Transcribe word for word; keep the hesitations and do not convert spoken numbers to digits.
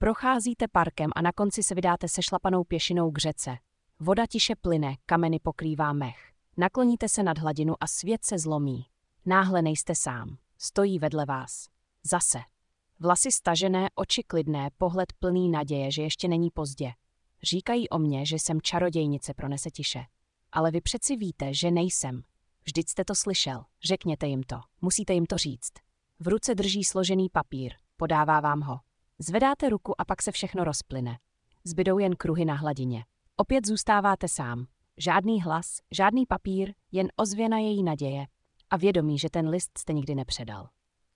Procházíte parkem a na konci se vydáte sešlapanou pěšinou k řece. Voda tiše plyne, kameny pokrývá mech. Nakloníte se nad hladinu a svět se zlomí. Náhle nejste sám. Stojí vedle vás. Zase. Vlasy stažené, oči klidné, pohled plný naděje, že ještě není pozdě. Říkají o mně, že jsem čarodějnice, pronese tiše. Ale vy přeci víte, že nejsem. Vždyť jste to slyšel. Řekněte jim to. Musíte jim to říct. V ruce drží složený papír. Podává vám ho. Zvedáte ruku a pak se všechno rozplyne. Zbydou jen kruhy na hladině. Opět zůstáváte sám. Žádný hlas, žádný papír, jen ozvěna její naděje a vědomí, že ten list jste nikdy nepředal.